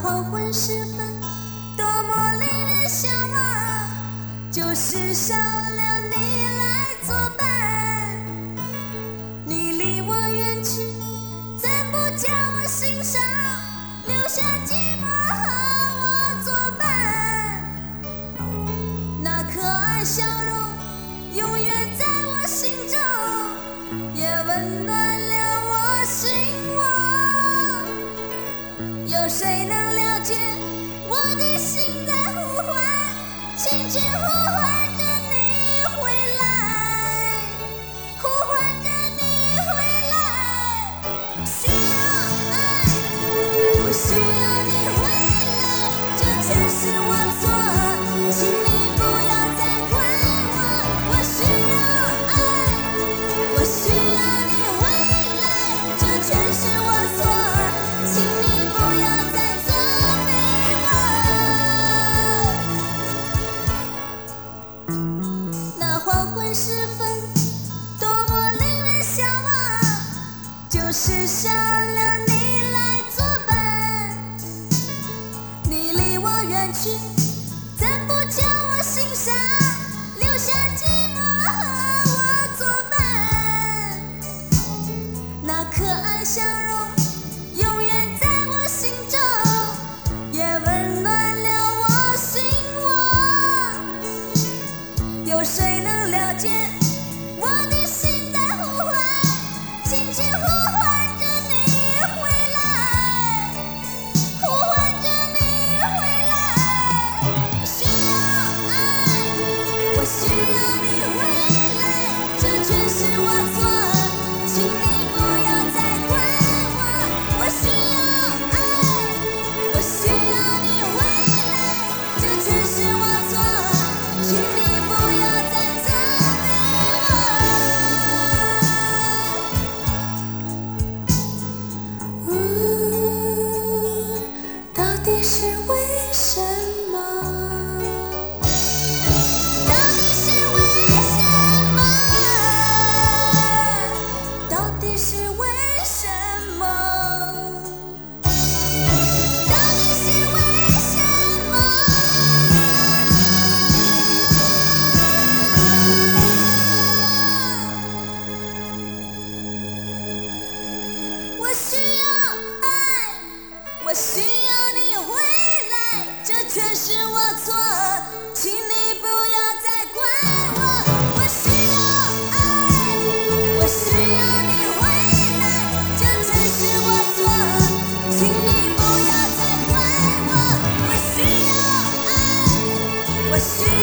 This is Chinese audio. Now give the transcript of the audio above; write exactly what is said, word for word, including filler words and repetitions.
黄昏时分，多么令人向往，就是少了你来作伴。你离我远去，怎不叫我心伤，留下寂寞和我作伴。那可爱笑容永远在我心中，也温暖了我心窝。有谁能了解我的心在呼唤，轻轻呼唤着你回来，呼唤着你回来。需要爱，我需要你回来，这全是我错，请你不要再怪我。我需要爱，我需要你回来，这全是我错，请你不要再责备我。那黄昏时分，多么令人向往，就是少了你来作伴。你离我远去，怎不叫我心伤，留下寂寞和我作伴。那可爱笑容永远在我心中，也温暖了我心窝。有谁能了解我的心在呼唤，轻轻呼唤着你回来，呼唤着你回来。需要爱，我需要你回来，这全是我错，请你不要再怪我。我需要爱，我需要你回来，这全是我错，请你不要再责备我。嗯，到底是为什么？到底是为什么？到底是为什么？到底是为什么？我需要爱，我需要你回来，这全是我错，请你不要再怪我。我需要爱，我需要你回来，这全是我错，请你不要再怪我。我需要爱，我需